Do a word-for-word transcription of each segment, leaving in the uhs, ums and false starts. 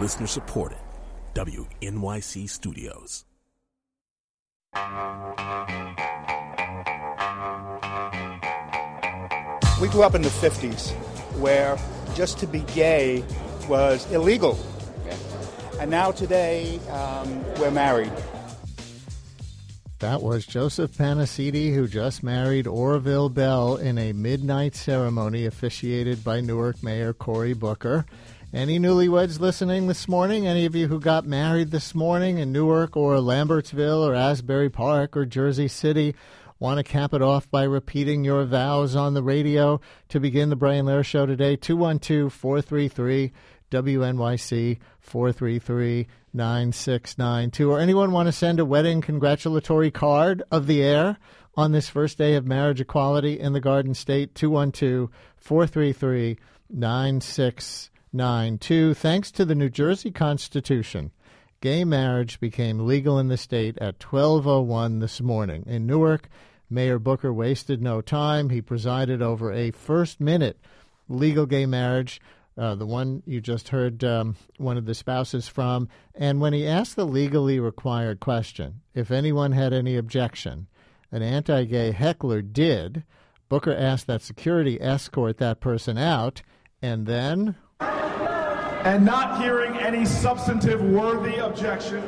Listener supported. W N Y C Studios. We grew up in the fifties where just to be gay was illegal. And now today, um, we're married. That was Joseph Panacidi, who just married Orville Bell in a midnight ceremony officiated by Newark Mayor Cory Booker. Any newlyweds listening this morning? Any of you who got married this morning in Newark or Lambertsville or Asbury Park or Jersey City want to cap it off by repeating your vows on the radio to begin the Brian Lehrer Show today? two one two, four three three, W N Y C, four three three, nine six nine two. Or anyone want to send a wedding congratulatory card of the air on this first day of marriage equality in the Garden State? two one two, four three three, nine six nine two. Thanks to the New Jersey Constitution, gay marriage became legal in the state at twelve oh one this morning. In Newark, Mayor Booker wasted no time. He presided over a first-minute legal gay marriage, uh, the one you just heard um, one of the spouses from. And when he asked the legally required question, if anyone had any objection, an anti-gay heckler did. Booker asked that security escort that person out, and then... And not hearing any substantive worthy objections,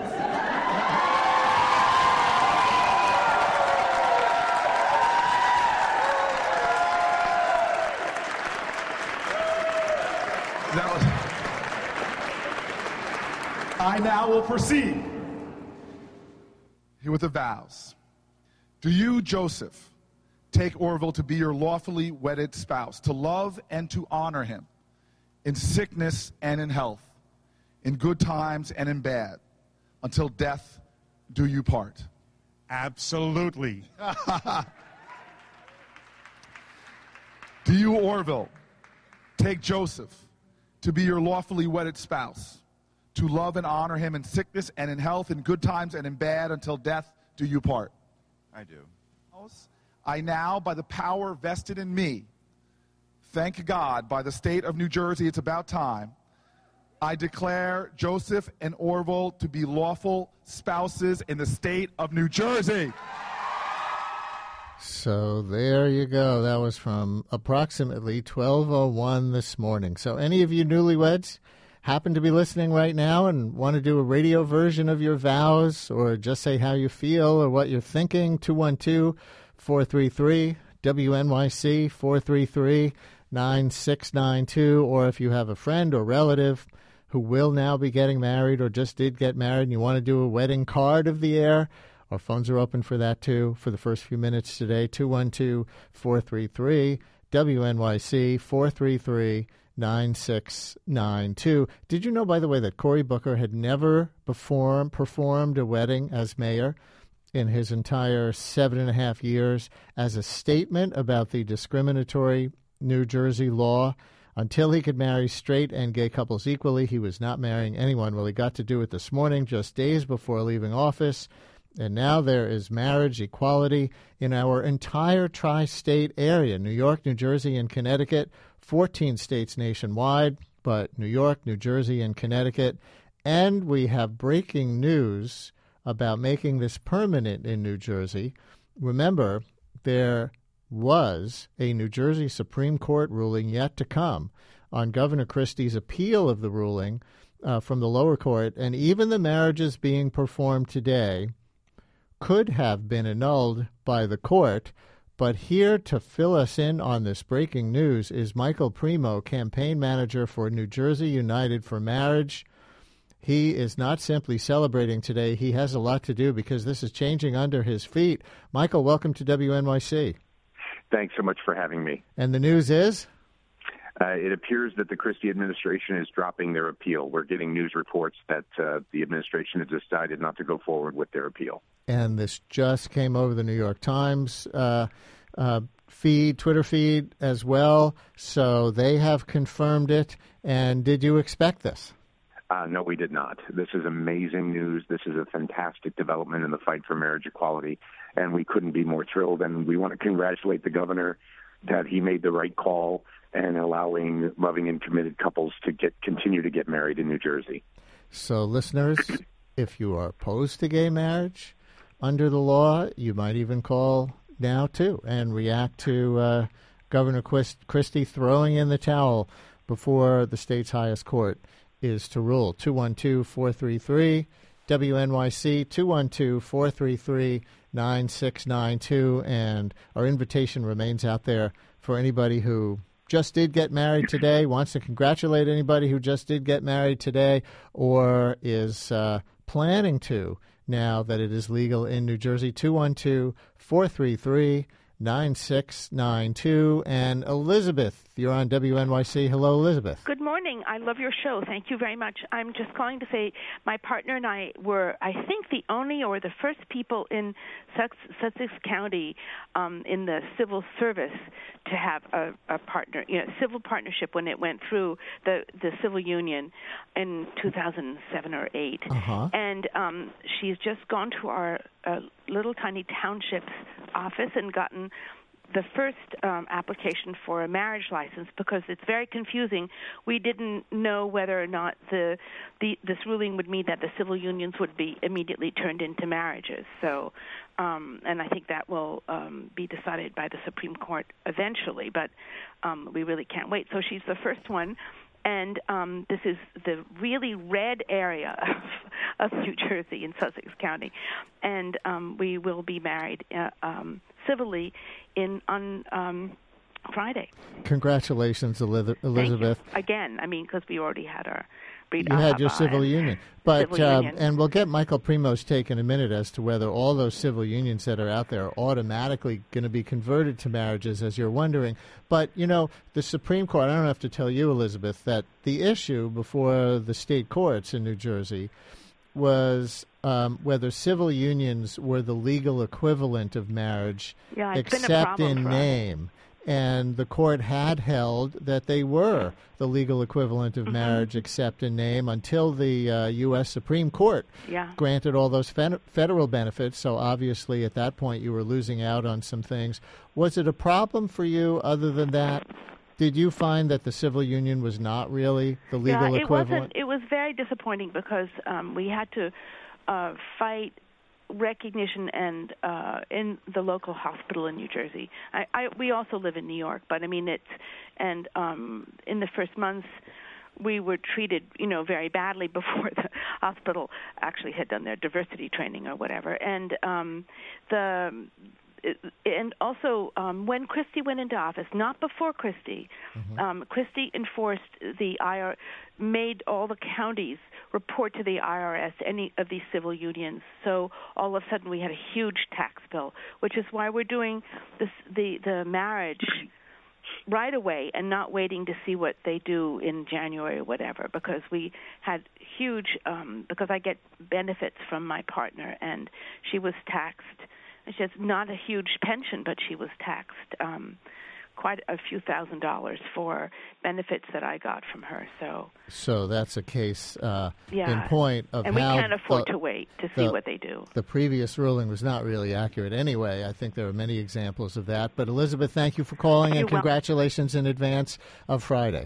I now will proceed here with the vows. Do you, Joseph, take Orville to be your lawfully wedded spouse, to love and to honor him in sickness and in health, in good times and in bad, until death do you part? Absolutely. Do you, Orville, take Joseph to be your lawfully wedded spouse, to love and honor him in sickness and in health, in good times and in bad, until death do you part? I do. I now, by the power vested in me, thank God, by the state of New Jersey, it's about time, I declare Joseph and Orville to be lawful spouses in the state of New Jersey. So there you go. That was from approximately twelve oh one this morning. So any of you newlyweds happen to be listening right now and want to do a radio version of your vows or just say how you feel or what you're thinking, two one two, four three three, W N Y C, four three three, nine six nine two. Or if you have a friend or relative who will now be getting married or just did get married and you want to do a wedding card of the air, our phones are open for that, too, for the first few minutes today. two one two, four three three, W N Y C, four three three, nine six nine two. Did you know, by the way, that Cory Booker had never perform, performed a wedding as mayor in his entire seven and a half years as a statement about the discriminatory New Jersey law? Until he could marry straight and gay couples equally, he was not marrying anyone. Well, he got to do it this morning, just days before leaving office. And now there is marriage equality in our entire tri-state area, New York, New Jersey, and Connecticut, fourteen states nationwide, but New York, New Jersey, and Connecticut. And we have breaking news about making this permanent in New Jersey. Remember, there was a New Jersey Supreme Court ruling yet to come on Governor Christie's appeal of the ruling uh, from the lower court, and even the marriages being performed today could have been annulled by the court. But here to fill us in on this breaking news is Michael Primo, campaign manager for New Jersey United for Marriage. He is not simply celebrating today. He has a lot to do because this is changing under his feet. Michael, welcome to W N Y C. Thanks so much for having me. And the news is? Uh, it appears that the Christie administration is dropping their appeal. We're getting news reports that uh, the administration has decided not to go forward with their appeal. And this just came over the New York Times uh, uh, feed, Twitter feed as well. So they have confirmed it. And did you expect this? Uh, no, we did not. This is amazing news. This is a fantastic development in the fight for marriage equality, and we couldn't be more thrilled. And we want to congratulate the governor that he made the right call and allowing loving and committed couples to get continue to get married in New Jersey. So, listeners, if you are opposed to gay marriage under the law, you might even call now, too, and react to uh, Governor Quist- Christie throwing in the towel before the state's highest court is to rule. two one two, four three three, W N Y C, two one two, four three three, nine six nine two, and our invitation remains out there for anybody who just did get married today, wants to congratulate anybody who just did get married today, or is uh, planning to now that it is legal in New Jersey. two one two, four three three, nine six nine two. And Elizabeth, you're on W N Y C. Hello, Elizabeth. Good morning. I love your show. Thank you very much. I'm just calling to say my partner and I were, I think, the only or the first people in Sussex County um, in the civil service to have a, a partner, you know, civil partnership when it went through the, the civil union in two thousand seven or eight. Uh-huh. And um, she's just gone to our uh, little tiny township's office and gotten the first um, application for a marriage license because it's very confusing. We didn't know whether or not the, the this ruling would mean that the civil unions would be immediately turned into marriages. So, um, and I think that will um, be decided by the Supreme Court eventually, but um, we really can't wait. So she's the first one. And um, this is the really red area of, of New Jersey in Sussex County. And um, we will be married uh, um, civilly in on um, Friday. Congratulations, Elizabeth. Again, I mean, because we already had our... You had your civil union. But civil uh, union. And we'll get Michael Primo's take in a minute as to whether all those civil unions that are out there are automatically going to be converted to marriages, as you're wondering. But, you know, the Supreme Court, I don't have to tell you, Elizabeth, that the issue before the state courts in New Jersey was um, whether civil unions were the legal equivalent of marriage, yeah, it's except been a problem in for us. name. And the court had held that they were the legal equivalent of mm-hmm. marriage except in name until the uh, U S Supreme Court yeah. granted all those fen- federal benefits. So obviously at that point you were losing out on some things. Was it a problem for you other than that? Did you find that the civil union was not really the legal yeah, it equivalent? Wasn't, it was very disappointing because um, we had to uh, fight recognition and uh, in the local hospital in New Jersey. I, I, we also live in New York, but I mean it's and um, in the first months we were treated, you know, very badly before the hospital actually had done their diversity training or whatever. And um, the and also um, when Christie went into office, not before Christie, mm-hmm. um, Christie enforced the I R, made all the counties report to the I R S any of these civil unions. So all of a sudden we had a huge tax bill, which is why we're doing this, the the marriage right away and not waiting to see what they do in January or whatever, because we had huge, um, because I get benefits from my partner, and she was taxed. She has not a huge pension, but she was taxed um, quite a few thousand dollars for benefits that I got from her. So, so that's a case uh, yeah. in point of and how we can't afford the, to wait to see the, what they do. The previous ruling was not really accurate anyway. I think there are many examples of that. But Elizabeth, thank you for calling, You're and congratulations welcome. in advance of Friday.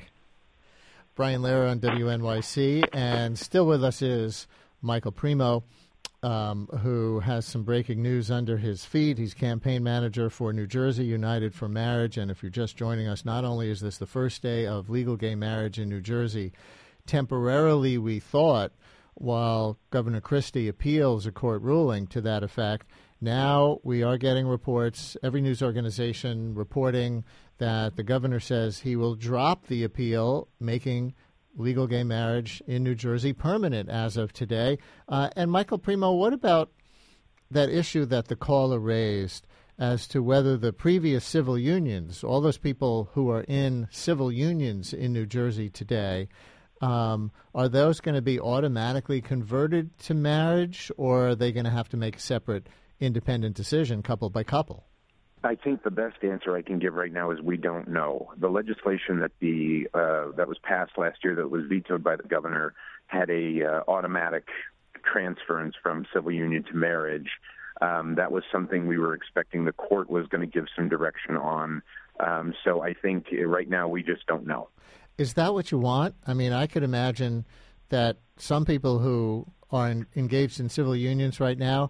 Brian Lehrer on W N Y C, and still with us is Michael Primo. Um, who has some breaking news under his feet. He's campaign manager for New Jersey United for Marriage. And if you're just joining us, not only is this the first day of legal gay marriage in New Jersey, temporarily we thought, while Governor Christie appeals a court ruling to that effect, now we are getting reports, every news organization reporting that the governor says he will drop the appeal, making legal gay marriage in New Jersey permanent as of today. Uh, and Michael Primo, what about that issue that the caller raised as to whether the previous civil unions, all those people who are in civil unions in New Jersey today, um, are those going to be automatically converted to marriage, or are they going to have to make a separate independent decision couple by couple? I think the best answer I can give right now is we don't know. The legislation that the uh, that was passed last year that was vetoed by the governor had a uh, automatic transference from civil union to marriage. Um, that was something we were expecting the court was going to give some direction on Um, so I think right now we just don't know. Is that what you want? I mean, I could imagine that some people who are in, engaged in civil unions right now,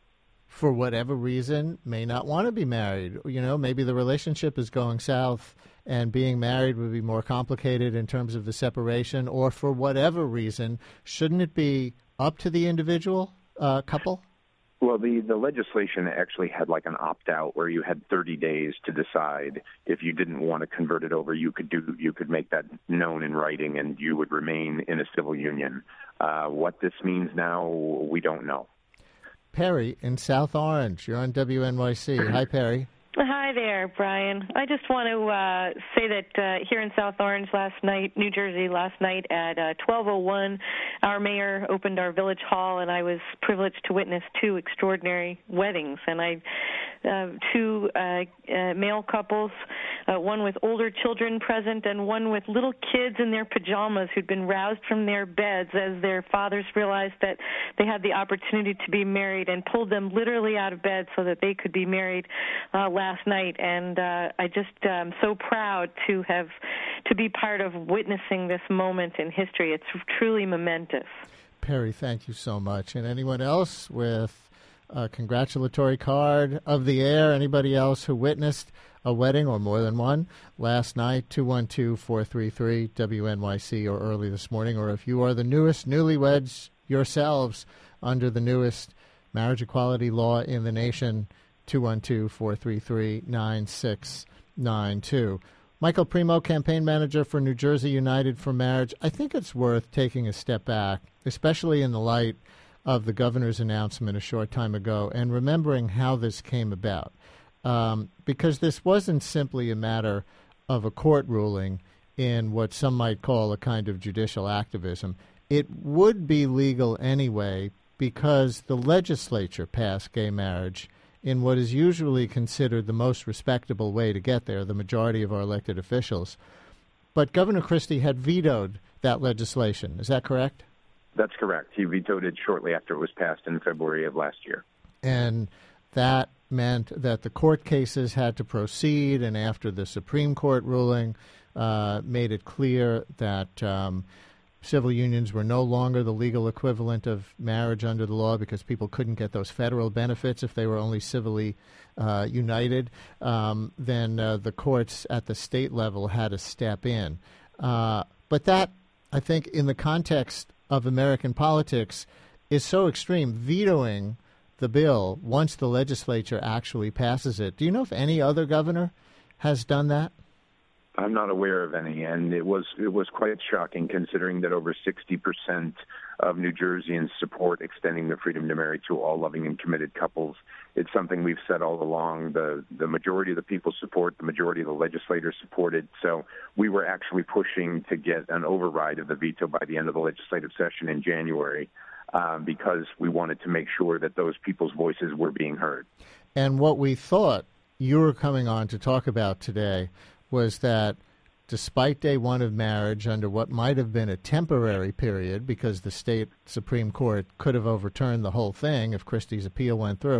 for whatever reason, may not want to be married. You know, maybe the relationship is going south and being married would be more complicated in terms of the separation, or for whatever reason, shouldn't it be up to the individual uh, couple? Well, the, the legislation actually had like an opt-out where you had thirty days to decide if you didn't want to convert it over. You could do you could make that known in writing, and you would remain in a civil union. Uh, what this means now, we don't know. Perry in South Orange, you're on W N Y C. Hi, Perry. Hi there, Brian. I just want to uh, say that uh, here in South Orange last night, New Jersey, last night at uh, twelve oh one, our mayor opened our village hall, and I was privileged to witness two extraordinary weddings. And I, uh, two uh, uh, male couples, uh, one with older children present and one with little kids in their pajamas who'd been roused from their beds as their fathers realized that they had the opportunity to be married, and pulled them literally out of bed so that they could be married uh, last last night, and uh, I just am um, so proud to have to be part of witnessing this moment in history. It's truly momentous. Perry, thank you so much. And anyone else with a congratulatory card of the air, anybody else who witnessed a wedding or more than one last night, two one two, four three three, W N Y C, or early this morning, or if you are the newest newlyweds yourselves under the newest marriage equality law in the nation, two one two, four three three, nine six nine two. Michael Primo, campaign manager for New Jersey United for Marriage. I think it's worth taking a step back, especially in the light of the governor's announcement a short time ago, and remembering how this came about. Um, because this wasn't simply a matter of a court ruling in what some might call a kind of judicial activism. It would be legal anyway because the legislature passed gay marriage in what is usually considered the most respectable way to get there, the majority of our elected officials. But Governor Christie had vetoed that legislation. Is that correct? That's correct. He vetoed it shortly after it was passed in February of last year. And that meant that the court cases had to proceed, and after the Supreme Court ruling uh, made it clear that um, civil unions were no longer the legal equivalent of marriage under the law because people couldn't get those federal benefits if they were only civilly uh, united, um, then uh, the courts at the state level had to step in. Uh, but that, I think, in the context of American politics, is so extreme. Vetoing the bill once the legislature actually passes it. Do you know if any other governor has done that? I'm not aware of any, and it was it was quite shocking considering that over sixty percent of New Jerseyans support extending the freedom to marry to all loving and committed couples. It's something we've said all along. The the majority of the people support, the majority of the legislators supported. So we were actually pushing to get an override of the veto by the end of the legislative session in January um, because we wanted to make sure that those people's voices were being heard. And what we thought you were coming on to talk about today was that despite day one of marriage, under what might have been a temporary period, because the state Supreme Court could have overturned the whole thing if Christie's appeal went through,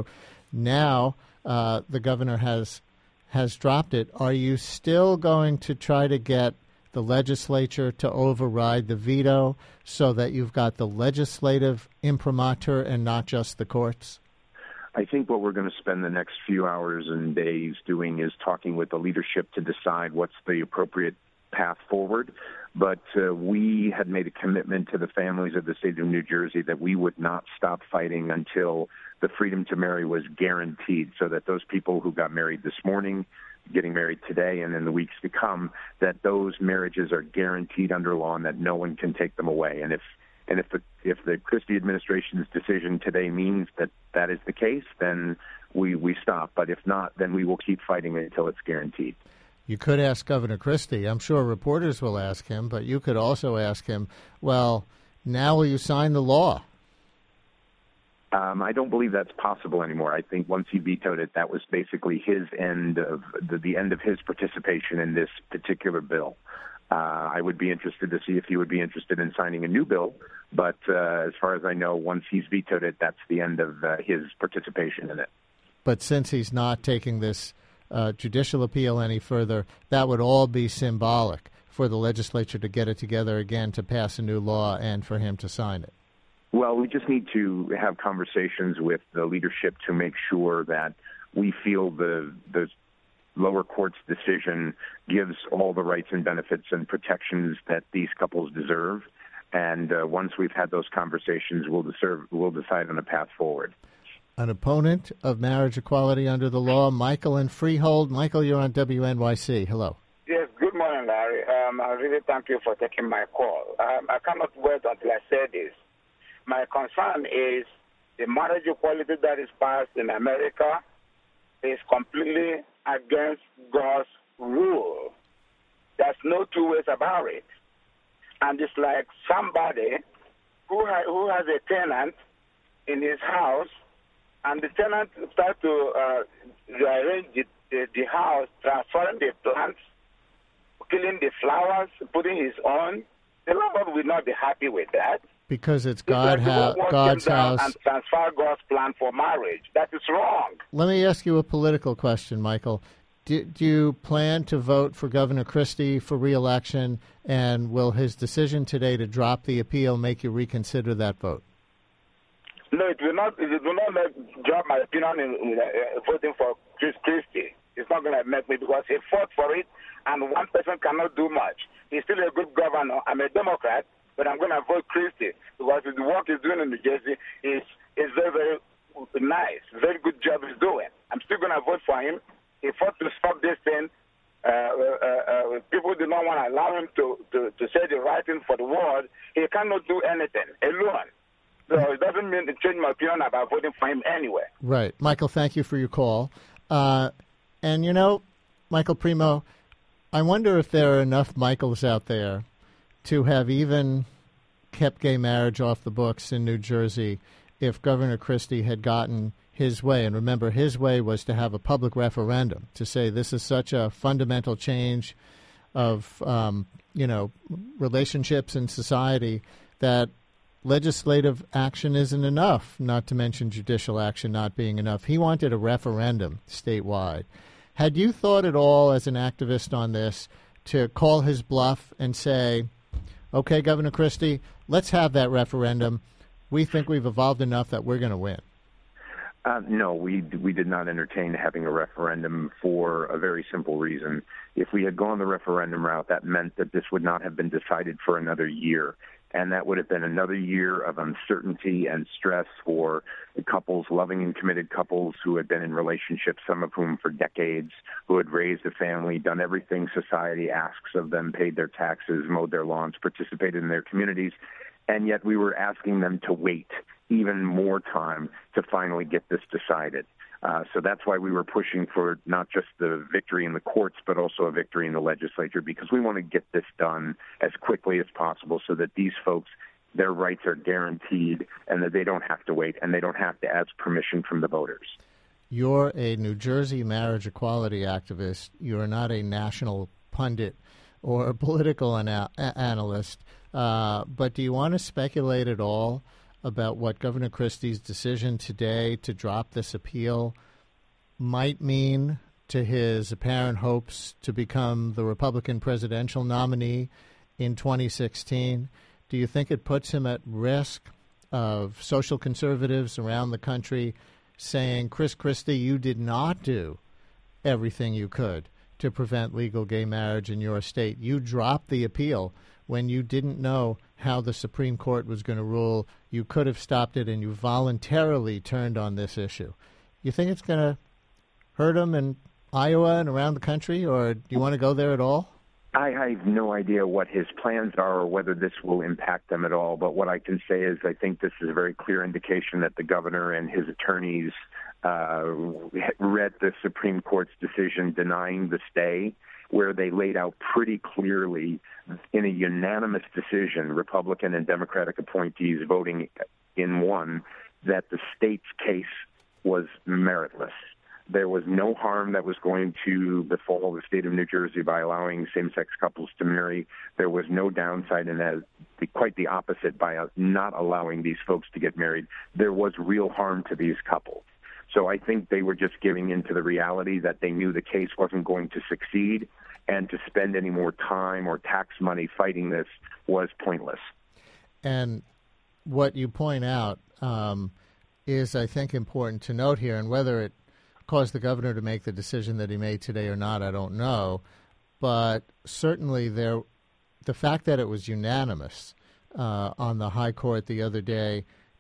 now uh, the governor has has dropped it. Are you still going to try to get the legislature to override the veto so that you've got the legislative imprimatur and not just the courts? I think what we're going to spend the next few hours and days doing is talking with the leadership to decide what's the appropriate path forward. But uh, we had made a commitment to the families of the state of New Jersey that we would not stop fighting until the freedom to marry was guaranteed, so that those people who got married this morning, getting married today and in the weeks to come, that those marriages are guaranteed under law and that no one can take them away. And if And if the, if the Christie administration's decision today means that that is the case, then we, we stop. But if not, then we will keep fighting until it's guaranteed. You could ask Governor Christie. I'm sure reporters will ask him, but you could also ask him, well, now will you sign the law? Um, I don't believe that's possible anymore. I think once he vetoed it, that was basically his end of the, the end of his participation in this particular bill. Uh, I would be interested to see if he would be interested in signing a new bill, but uh, as far as I know, once he's vetoed it, that's the end of uh, his participation in it. But since he's not taking this uh, judicial appeal any further, that would all be symbolic for the legislature to get it together again to pass a new law and for him to sign it. Well, we just need to have conversations with the leadership to make sure that we feel the the lower court's decision gives all the rights and benefits and protections that these couples deserve. And uh, once we've had those conversations, we'll, deserve, we'll decide on a path forward. An opponent of marriage equality under the law, Michael in Freehold. Michael, you're on W N Y C. Hello. Yes, good morning, Larry. Um, I really thank you for taking my call. Um, I cannot wait until I say this. My concern is the marriage equality that is passed in America is completely against God's rule. There's no two ways about it. And it's like somebody who, ha- who has a tenant in his house, and the tenant starts to uh, rearrange the, the, the house, transferring the plants, killing the flowers, putting his own. The landlord will not be happy with that. Because it's God ha- God's house. And transfer God's plan for marriage. That is wrong. Let me ask you a political question, Michael. Do, do you plan to vote for Governor Christie for re-election, and will his decision today to drop the appeal make you reconsider that vote? No, it will not. It will not make, drop my opinion in, in uh, voting for Chris Christie. It's not going to make me, because he fought for it, and one person cannot do much. He's still a good governor. I'm a Democrat, but I'm going to vote Christie because the work he's doing in New Jersey is is very, very nice. Very good job he's doing. I'm still going to vote for him. He fought to stop this thing. Uh, uh, uh, people do not want to allow him to, to, to say the right thing for the world. He cannot do anything alone. So it doesn't mean to change my opinion about voting for him anyway. Right. Michael, thank you for your call. Uh, and, you know, Michael Primo, I wonder if there are enough Michaels out there to have even kept gay marriage off the books in New Jersey if Governor Christie had gotten his way. And remember, his way was to have a public referendum to say this is such a fundamental change of, um, you know, relationships in society that legislative action isn't enough, not to mention judicial action not being enough. He wanted a referendum statewide. Had you thought at all as an activist on this to call his bluff and say, okay, Governor Christie, let's have that referendum. We think we've evolved enough that we're going to win? Uh, no, we we did not entertain having a referendum for a very simple reason. If we had gone the referendum route, that meant that this would not have been decided for another year. And that would have been another year of uncertainty and stress for the couples, loving and committed couples who had been in relationships, some of whom for decades, who had raised a family, done everything society asks of them, paid their taxes, mowed their lawns, participated in their communities. And yet we were asking them to wait even more time to finally get this decided. Uh, so that's why we were pushing for not just the victory in the courts, but also a victory in the legislature, because we want to get this done as quickly as possible so that these folks, their rights are guaranteed and that they don't have to wait and they don't have to ask permission from the voters. You're a New Jersey marriage equality activist. You're not a national pundit or a political ana- analyst. Uh, but do you want to speculate at all about what Governor Christie's decision today to drop this appeal might mean to his apparent hopes to become the Republican presidential nominee in twenty sixteen? Do you think it puts him at risk of social conservatives around the country saying, Chris Christie, you did not do everything you could to prevent legal gay marriage in your state? You dropped the appeal when you didn't know how the Supreme Court was going to rule. You could have stopped it, and you voluntarily turned on this issue. You think it's going to hurt him in Iowa and around the country, or do you want to go there at all? I, I have no idea what his plans are or whether this will impact them at all. But what I can say is I think this is a very clear indication that the governor and his attorneys uh, read the Supreme Court's decision denying the stay, where they laid out pretty clearly in a unanimous decision, Republican and Democratic appointees voting in one, that the state's case was meritless. There was no harm that was going to befall the state of New Jersey by allowing same-sex couples to marry. There was no downside in that, quite the opposite, by not allowing these folks to get married. There was real harm to these couples. So I think they were just giving into the reality that they knew the case wasn't going to succeed, and to spend any more time or tax money fighting this was pointless. And what you point out um, is, I think, important to note here, and whether it caused the governor to make the decision that he made today or not, I don't know. But certainly there, the fact that it was unanimous uh, on the high court the other day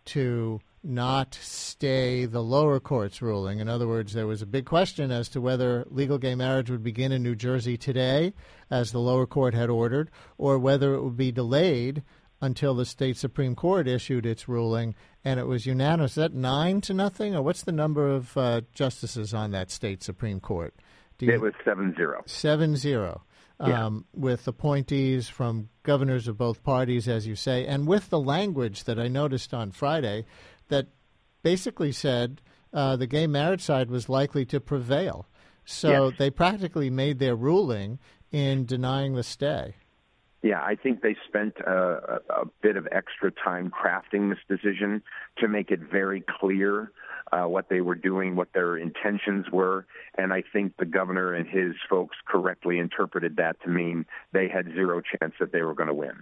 to not stay the lower court's ruling. In other words, there was a big question as to whether legal gay marriage would begin in New Jersey today, as the lower court had ordered, or whether it would be delayed until the state Supreme Court issued its ruling, and it was unanimous. Is that nine to nothing, or what's the number of uh, justices on that state Supreme Court? Do you, it was seven zero. Seven zero. Yeah. Um, with appointees from governors of both parties, as you say, and with the language that I noticed on Friday that basically said uh, the gay marriage side was likely to prevail. So yes. They practically made their ruling in denying the stay. Yeah, I think they spent a, a, a bit of extra time crafting this decision to make it very clear uh, what they were doing, what their intentions were, and I think the governor and his folks correctly interpreted that to mean they had zero chance that they were going to win.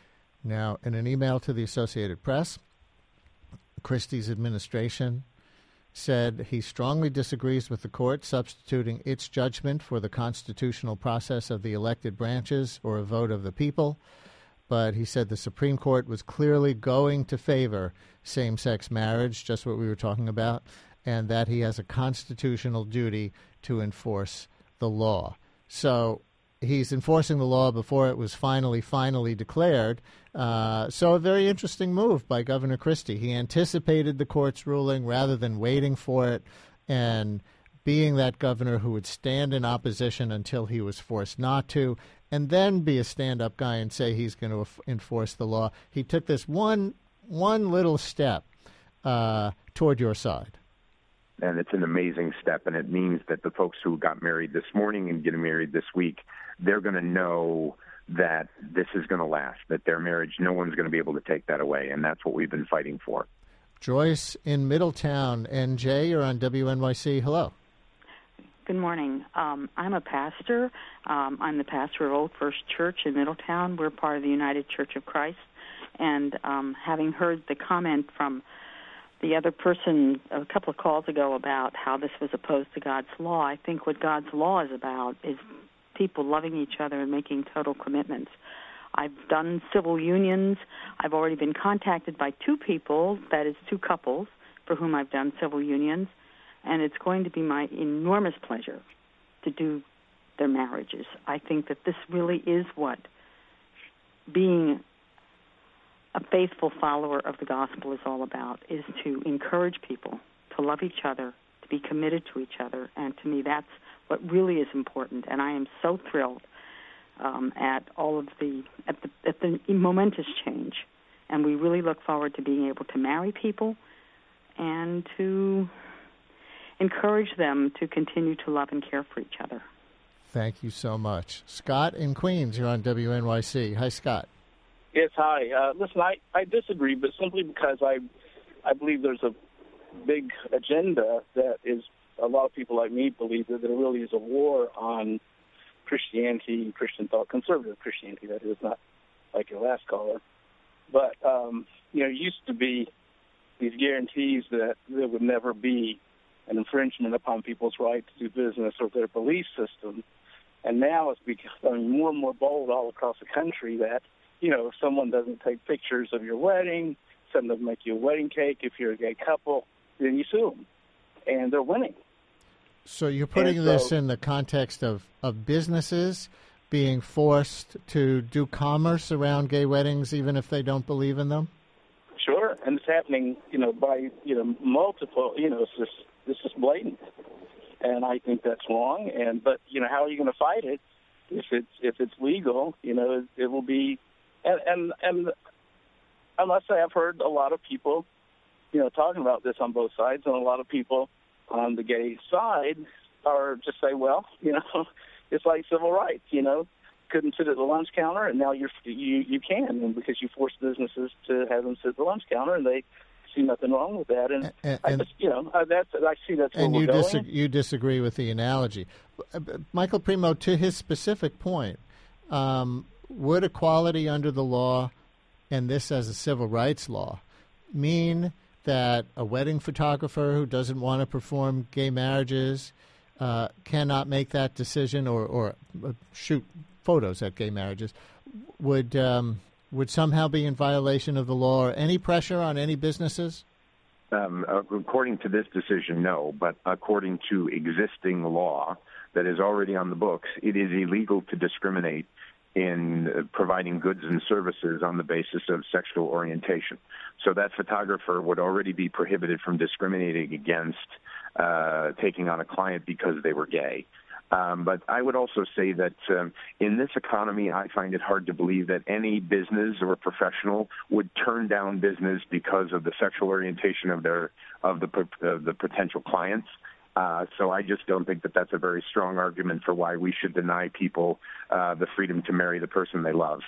Now, in an email to the Associated Press, Christie's administration said he strongly disagrees with the court substituting its judgment for the constitutional process of the elected branches or a vote of the people. But he said the Supreme Court was clearly going to favor same-sex marriage, just what we were talking about, and that he has a constitutional duty to enforce the law. So he's enforcing the law before it was finally, finally declared. Uh, so a very interesting move by Governor Christie. He anticipated the court's ruling rather than waiting for it and being that governor who would stand in opposition until he was forced not to, and then be a stand-up guy and say he's going to f- enforce the law. He took this one one little step uh, toward your side. And it's an amazing step, and it means that the folks who got married this morning and getting married this week, they're going to know that this is going to last, that their marriage, no one's going to be able to take that away, and that's what we've been fighting for. Joyce in Middletown. N J, you're on W N Y C. Hello. Good morning. Um, I'm a pastor. Um, I'm the pastor of Old First Church in Middletown. We're part of the United Church of Christ. And um, having heard the comment from the other person a couple of calls ago about how this was opposed to God's law, I think what God's law is about is people loving each other and making total commitments. I've done civil unions. I've already been contacted by two people, that is two couples, for whom I've done civil unions, and it's going to be my enormous pleasure to do their marriages. I think that this really is what being a faithful follower of the gospel is all about, is to encourage people to love each other, to be committed to each other, and to me that's what really is important. And I am so thrilled um, at all of the at the at the momentous change, and we really look forward to being able to marry people and to encourage them to continue to love and care for each other. Thank you so much. Scott in Queens, you're on W N Y C. Hi, Scott. Yes, hi. Uh, listen, I, I disagree, but simply because I I believe there's a big agenda that is, a lot of people like me believe that there really is a war on Christianity, Christian thought, conservative Christianity, that is, not like your last caller. But, um, you know, it used to be these guarantees that there would never be an infringement upon people's right to do business or their belief system. And now it's becoming more and more bold all across the country that, you know, if someone doesn't take pictures of your wedding, someone doesn't make you a wedding cake, if you're a gay couple, then you sue them. And they're winning. So you're putting so, this in the context of, of businesses being forced to do commerce around gay weddings even if they don't believe in them? Sure, and it's happening, you know, by, you know, multiple, you know, it's just, it's just blatant. And I think that's wrong. And but, you know, how are you going to fight it if it's if it's legal? You know, it, it will be, and, and and I must say I've heard a lot of people, you know, talking about this on both sides, and a lot of people on the gay side are just say, well, you know, it's like civil rights, you know, couldn't sit at the lunch counter, and now you're you you can, and because you force businesses to have them sit at the lunch counter, and they see nothing wrong with that. And, and, I and just, you know, uh, that's I see that's where and we're you going. disag- you disagree with the analogy, uh, Michael Primo. To his specific point, um, would equality under the law, and this as a civil rights law, mean that a wedding photographer who doesn't want to perform gay marriages uh, cannot make that decision or, or shoot photos at gay marriages? Would um, would somehow be in violation of the law, or any pressure on any businesses? Um, according to this decision, no. But according to existing law that is already on the books, it is illegal to discriminate in providing goods and services on the basis of sexual orientation. So that photographer would already be prohibited from discriminating against uh, taking on a client because they were gay. Um, but I would also say that um, in this economy, I find it hard to believe that any business or professional would turn down business because of the sexual orientation of their of the of the potential clients. Uh, so I just don't think that that's a very strong argument for why we should deny people uh, the freedom to marry the person they love.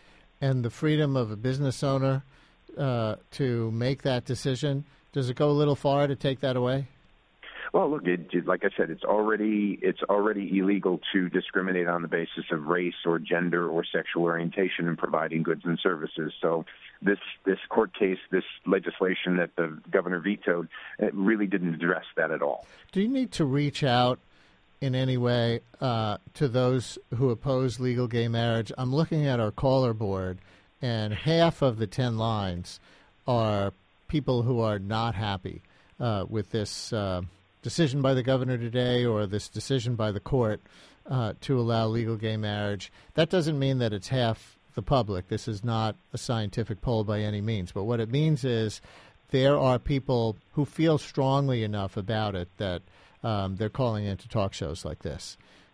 And the freedom of a business owner uh, to make that decision, does it go a little far to take that away? Well, look, it, it, like I said, it's already it's already illegal to discriminate on the basis of race or gender or sexual orientation in providing goods and services. So this this court case, this legislation that the governor vetoed, it really didn't address that at all. Do you need to reach out in any way uh, to those who oppose legal gay marriage? I'm looking at our caller board, and half of the ten lines are people who are not happy uh, with this uh decision by the governor today, or this decision by the court uh, to allow legal gay marriage. That doesn't mean that it's half the public. This is not a scientific poll by any means. But what it means is there are people who feel strongly enough about it that um, they're calling into talk shows like this.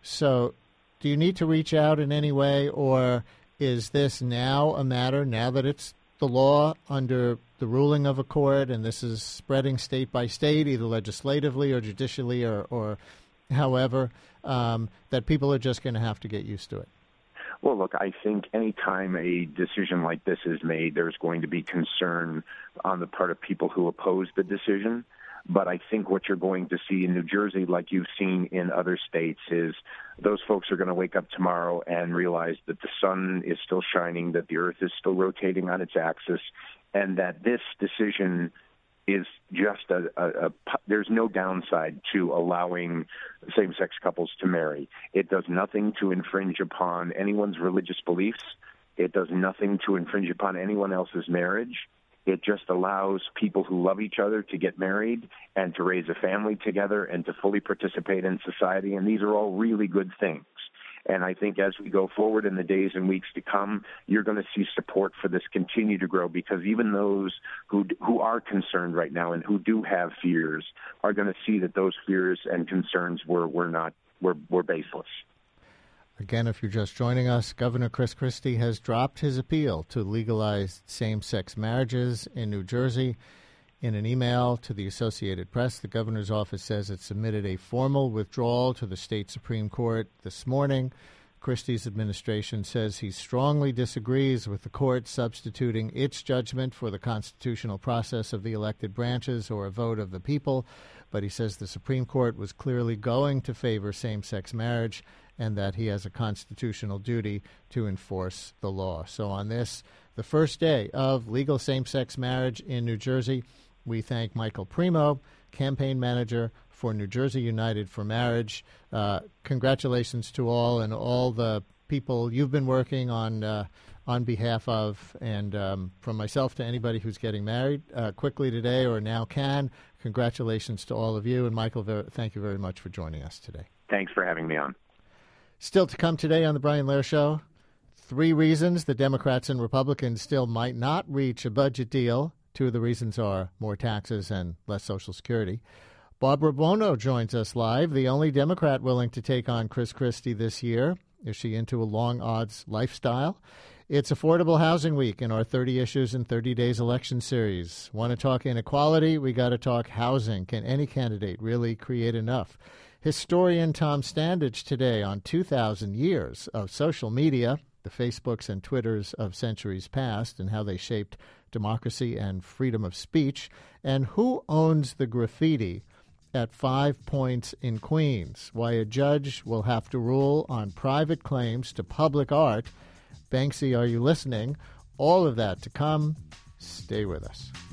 So do you need to reach out in any way, or is this now a matter, now that it's the law under the ruling of a court, and this is spreading state by state, either legislatively or judicially or, or however, um, that people are just going to have to get used to it? Well, look, I think any time a decision like this is made, there's going to be concern on the part of people who oppose the decision. But I think what you're going to see in New Jersey, like you've seen in other states, is those folks are going to wake up tomorrow and realize that the sun is still shining, that the earth is still rotating on its axis, and that this decision is just a, a, a there's no downside to allowing same-sex couples to marry. It does nothing to infringe upon anyone's religious beliefs. It does nothing to infringe upon anyone else's marriage. It just allows people who love each other to get married and to raise a family together and to fully participate in society, and these are all really good things. And I think as we go forward in the days and weeks to come, you're going to see support for this continue to grow, because even those who who are concerned right now and who do have fears are going to see that those fears and concerns were, were not were, were baseless. Again, if you're just joining us, Governor Chris Christie has dropped his appeal to legalize same-sex marriages in New Jersey. In an email to the Associated Press, the governor's office says it submitted a formal withdrawal to the state Supreme Court this morning. Christie's administration says he strongly disagrees with the court substituting its judgment for the constitutional process of the elected branches or a vote of the people, but he says the Supreme Court was clearly going to favor same-sex marriage and that he has a constitutional duty to enforce the law. So on this, the first day of legal same-sex marriage in New Jersey, we thank Michael Primo, campaign manager for New Jersey United for Marriage. Uh, congratulations to all and all the people you've been working on uh, on behalf of, and um, from myself to anybody who's getting married uh, quickly today or now can. Congratulations to all of you. And Michael, ver- thank you very much for joining us today. Thanks for having me on. Still to come today on the Brian Lehrer Show, three reasons the Democrats and Republicans still might not reach a budget deal. Two of the reasons are more taxes and less Social Security. Barbara Buono joins us live, the only Democrat willing to take on Chris Christie this year. Is she into a long odds lifestyle? It's Affordable Housing Week in our thirty Issues in thirty Days election series. Want to talk inequality? We got to talk housing. Can any candidate really create enough? Historian Tom Standage today on two thousand years of social media. the Facebooks and Twitters of centuries past and how they shaped democracy and freedom of speech, and who owns the graffiti at Five Points in Queens, why a judge will have to rule on private claims to public art. Banksy, are you listening? All of that to come. Stay with us.